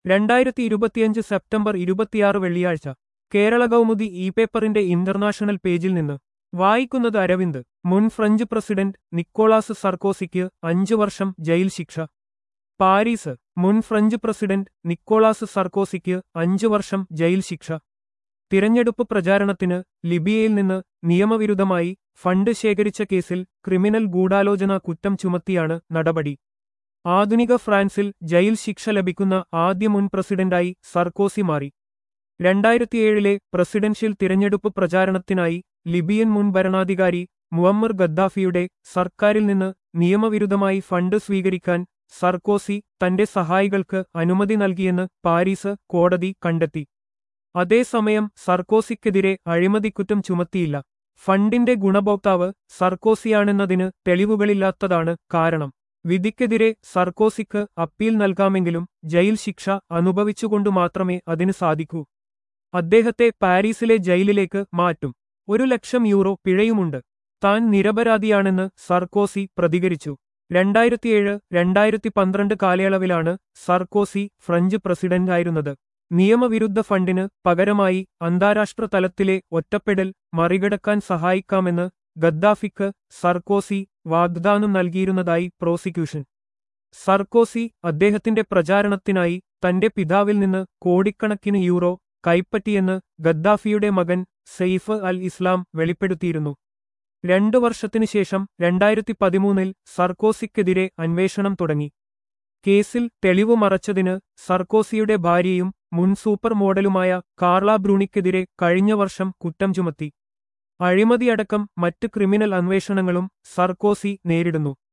2025 September 26 വെള്ളിയാഴ്ച കേരള കൗമുദി പേപ്പറിന്റെ international പേജിൽ നിന്ന് വായിക്കുന്നത് അരവിന്ദ്. മുൻ ഫ്രഞ്ച് പ്രസിഡന്റ് നിക്കോളാസ് സർക്കോസിക്ക് 5 വർഷം ജയിൽ ശിക്ഷ. പാരീസ്. മുൻ ഫ്രഞ്ച് പ്രസിഡന്റ് നിക്കോളാസ് സർക്കോസിക്ക് 5 വർഷം ജയിൽ ശിക്ഷ. തിരഞ്ഞെടുപ്പ് പ്രചാരണത്തിന് ലിബിയയിൽ നിന്ന് നിയമവിരുദ്ധമായി ഫണ്ട് ശേഖരിച്ച കേസിൽ ക്രിമിനൽ ഗൂഢാലോചന കുറ്റം ചുമത്തിയാണ് നടപടി. ആധുനിക ഫ്രാൻസിൽ ജയിൽ ശിക്ഷ ലഭിക്കുന്ന ആദ്യ മുൻ പ്രസിഡന്റായി സർക്കോസി മാറി. 2007 പ്രസിഡൻഷ്യൽ തിരഞ്ഞെടുപ്പ് പ്രചാരണത്തിനായി ലിബിയൻ മുൻ ഭരണാധികാരി മുഅമ്മർ ഗദ്ദാഫിയുടെ സർക്കാരിൽ നിന്ന് നിയമവിരുദ്ധമായി ഫണ്ട് സ്വീകരിക്കാൻ സർക്കോസി തന്റെ സഹായികൾക്ക് അനുമതി നൽകിയെന്ന് പാരീസ് കോടതി കണ്ടെത്തി. അതേസമയം സർക്കോസിക്കെതിരെ അഴിമതിക്കുറ്റം ചുമത്തിയില്ല. ഫണ്ടിന്റെ ഗുണഭോക്താവ് സർക്കോസിയാണെന്നതിന് തെളിവുകളില്ലാത്തതാണ് കാരണം. വിധിക്കെതിരെ സർക്കോസിക്ക് അപ്പീൽ നൽകാമെങ്കിലും ജയിൽ ശിക്ഷ അനുഭവിച്ചുകൊണ്ടു മാത്രമേ അതിന് സാധിക്കൂ. അദ്ദേഹത്തെ പാരീസിലെ ജയിലിലേക്ക് മാറ്റും. 1,00,000 യൂറോ പിഴയുമുണ്ട്. താൻ നിരപരാധിയാണെന്ന് സർക്കോസി പ്രതികരിച്ചു. 2007-2012 കാലയളവിലാണ് സർക്കോസി ഫ്രഞ്ച് പ്രസിഡന്റായിരുന്നത്. നിയമവിരുദ്ധ ഫണ്ടിന് പകരമായി അന്താരാഷ്ട്ര തലത്തിലെ ഒറ്റപ്പെടൽ മറികടക്കാൻ സഹായിക്കാമെന്ന് ഗദ്ദാഫിക്ക് സർക്കോസി വാഗ്ദാനം നൽകിയിരുന്നതായി പ്രോസിക്യൂഷൻ. സർക്കോസി അദ്ദേഹത്തിന്റെ പ്രചാരണത്തിനായി തന്റെ പിതാവിൽ നിന്ന് കോടിക്കണക്കിന് യൂറോ കൈപ്പറ്റിയെന്ന് ഗദ്ദാഫിയുടെ മകൻ സെയ്ഫ് അൽ ഇസ്ലാം വെളിപ്പെടുത്തിയിരുന്നു. 2 വർഷത്തിനുശേഷം 2013 സർക്കോസിക്കെതിരെ അന്വേഷണം തുടങ്ങി. കേസിൽ തെളിവ് മറച്ചതിന് സർക്കോസിയുടെ ഭാര്യയും മുൻ സൂപ്പർ മോഡലുമായ കാർള ബ്രൂണിക്കെതിരെ കഴിഞ്ഞ വർഷം കുറ്റം ചുമത്തി. അഴിമതിയടക്കം മറ്റ് ക്രിമിനൽ അന്വേഷണങ്ങളും സർക്കോസി നേരിടുന്നു.